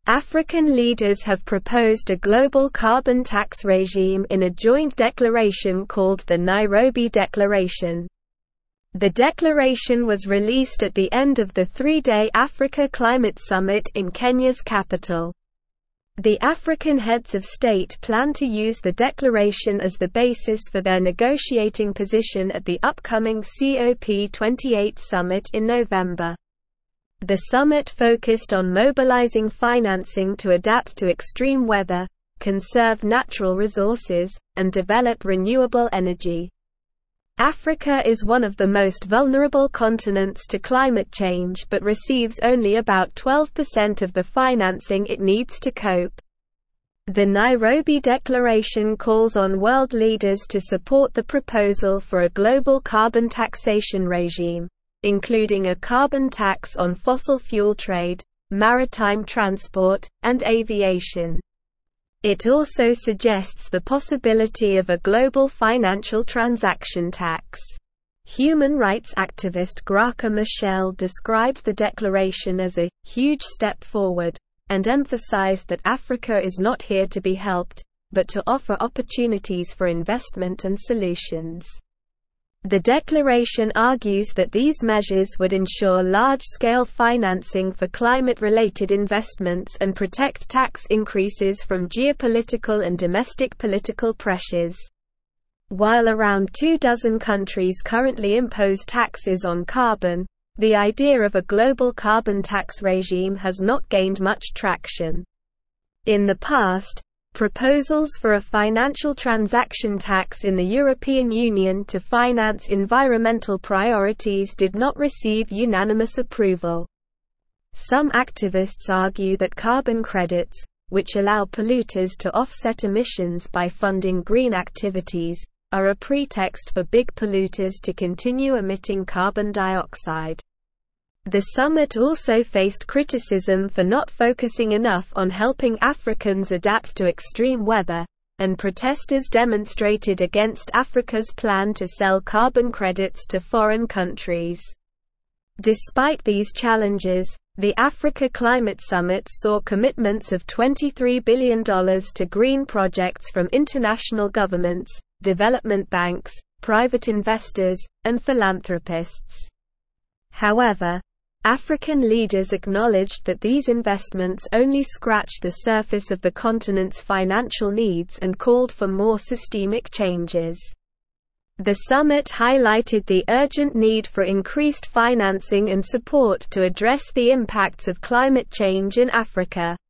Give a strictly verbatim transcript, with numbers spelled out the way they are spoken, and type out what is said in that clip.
African leaders have proposed a global carbon tax regime in a joint declaration called the Nairobi Declaration. The declaration was released at the end of the three-day Africa Climate Summit in Kenya's capital. The African heads of state plan to use the declaration as the basis for their negotiating position at the upcoming COP twenty-eight summit in November. The summit focused on mobilizing financing to adapt to extreme weather, conserve natural resources, and develop renewable energy. Africa is one of the most vulnerable continents to climate change but receives only about twelve percent of the financing it needs to cope. The Nairobi Declaration calls on world leaders to support the proposal for a global carbon taxation regime, including a carbon tax on fossil fuel trade, maritime transport, and aviation. It also suggests the possibility of a global financial transaction tax. Human rights activist Graca Machel described the declaration as a huge step forward, and emphasized that Africa is not here to be helped, but to offer opportunities for investment and solutions. The declaration argues that these measures would ensure large-scale financing for climate-related investments and protect tax increases from geopolitical and domestic political pressures. While around two dozen countries currently impose taxes on carbon, the idea of a global carbon tax regime has not gained much traction. In the past, proposals for a financial transaction tax in the European Union to finance environmental priorities did not receive unanimous approval. Some activists argue that carbon credits, which allow polluters to offset emissions by funding green activities, are a pretext for big polluters to continue emitting carbon dioxide. The summit also faced criticism for not focusing enough on helping Africans adapt to extreme weather, and protesters demonstrated against Africa's plan to sell carbon credits to foreign countries. Despite these challenges, the Africa Climate Summit saw commitments of twenty-three billion dollars to green projects from international governments, development banks, private investors, and philanthropists. However, African leaders acknowledged that these investments only scratch the surface of the continent's financial needs and called for more systemic changes. The summit highlighted the urgent need for increased financing and support to address the impacts of climate change in Africa.